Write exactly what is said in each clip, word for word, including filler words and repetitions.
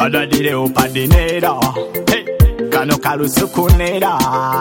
Adadire upadinera hey. Kano kalusuku nera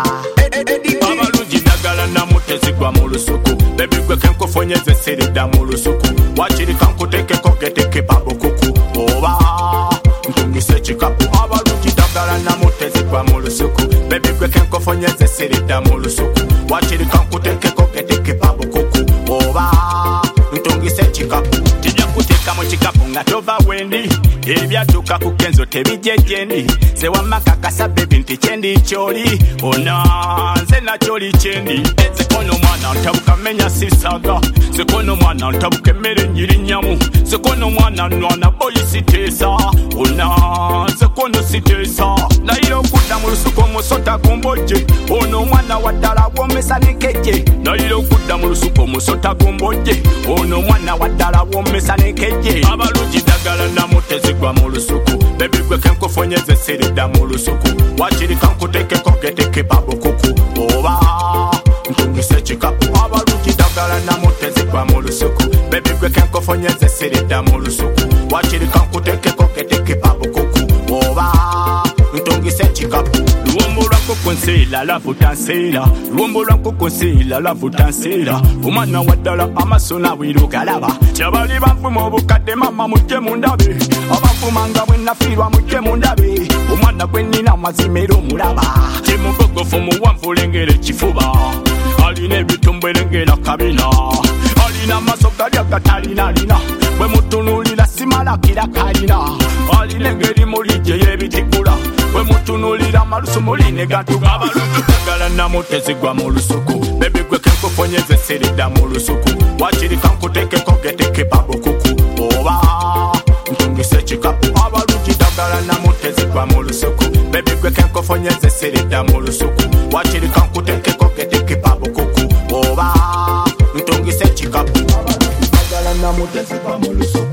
Abalungi dagala na mutezi gwa mu lusuku Baby gwe kenkufonyeze sirida mu lusuku Wachiri kankutekeko geteke pabukuku Oba ntungise chikapu Abalungi dagala na mutezi gwa mu lusuku Baby gwe kenkufonyeze sirida mu lusuku Wachiri kankutekeko geteke pabukuku Oba ntungise chikapu Tijja kuteka mu chikapu nga tova wendi Ebyatuka ku kenzo tebijejendi Sewamakakasa baby nti chendi choli Ona nze na choli chendi Sekono mwana ntabuka menya sisaga Sekono mwana ntabuka mere njiri nyamu Sekono mwana nwana boyi sitesa Ona sekono sitesa Nairo kuda mu lusuku musota gumboje Ono mwana wadala womesa nekeje Nairo kuda mu lusuku musota gumboje Ono mwana wadala womesa nekeje Abalungi dagala na mutezi gwa mu lusuku Baby gwe kenkufonyeze sirida mu lusuku Wachiri kankutekeko geteke pabukuku Oba ntungise chikapu Abalungi dagala na mutezi gwa mu lusuku Baby gwe kenkufonyeze sirida mu lusuku Wachiri kankutekeko geteke pabukuku Oba ntungise chikapu Luombo lwako konsila lavuta nsila Luombo lwako konsila lavuta nsila Umwana wadala amasona wirugalaba Chabali bamfuma obukadde mama mujje mundabe Abamfuma nga bwe nafirwa mujje mundabe Umwana gwe nina mazimero mulaba Kimugogofu muwanvu lengere kifuba Alina ebitumbu erengera kabina Alina amaso gali agatalina lina Bwe mutunulira simalakira kalina Alina engeri mulije yebitikula Bwe mutunulira malusu muline gatuga Abalungi dagala na mutezi gwa mu lusuku Baby gwe kenkufonyeze sirida mu lusuku Wachiri kankutekeko geteke pabukuku Oba ntungise chikapu Abalungi dagala na mutezi gwa mu lusuku Baby gwe kenkufonyeze sirida mu lusuku Wachiri kankutekeko geteke pabukuku Oba ntungise chikapu Abalungi dagala na mutezi gwa mu lusuku